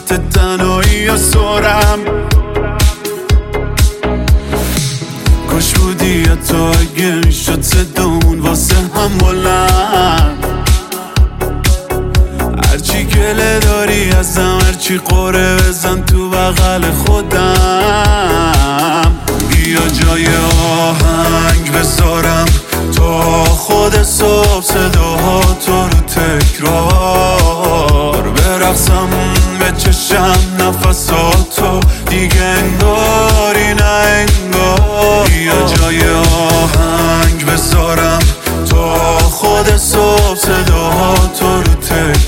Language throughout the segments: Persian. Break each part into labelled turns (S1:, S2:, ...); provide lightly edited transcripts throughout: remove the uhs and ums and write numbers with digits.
S1: وسط تنهایی یا سرم. کاش بودی یا تو اگه میشد صدامون واسه هم بلند. هرچی گله داری ازم، هرچی قره بزن تو بغل خودم. بیا جای آهنگ بذارم تا خود صبح صداها تو رو تکرار برقصم، به چشم نفساتو دیگه انگاری نه انگار. بیا جای آهنگ بذارم تا خود صبح صداها تو رو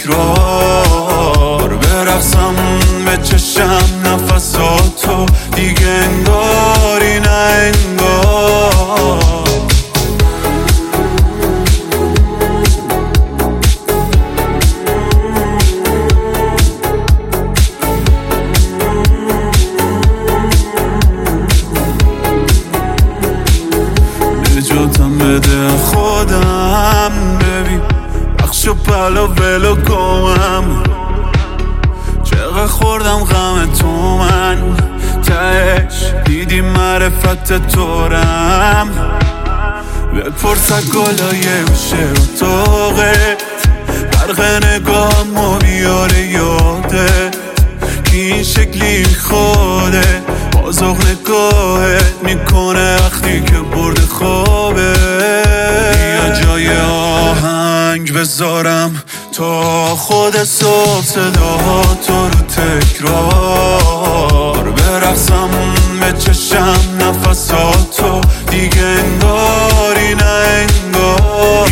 S1: تکرار برقصم، به چشم نفساتو دیگه انگاری نه انگار. نجاتم بده خودم، ببین بخش و پلا ولو گمم. چقدر خوردم غم تو من، تهش دیدی معرفت تورم. بپرس از گلای گوشه اتاقت، برق نگاهمو بیاره یادت که این شکلی خوده بازاق نگاهت میکنه وقتی که برد خوابه. بیا جای آهنگ بذارم تا خود صبح صداها تو رو تکرار برقصم، به چشم نفساتو دیگه انگاری نه انگار.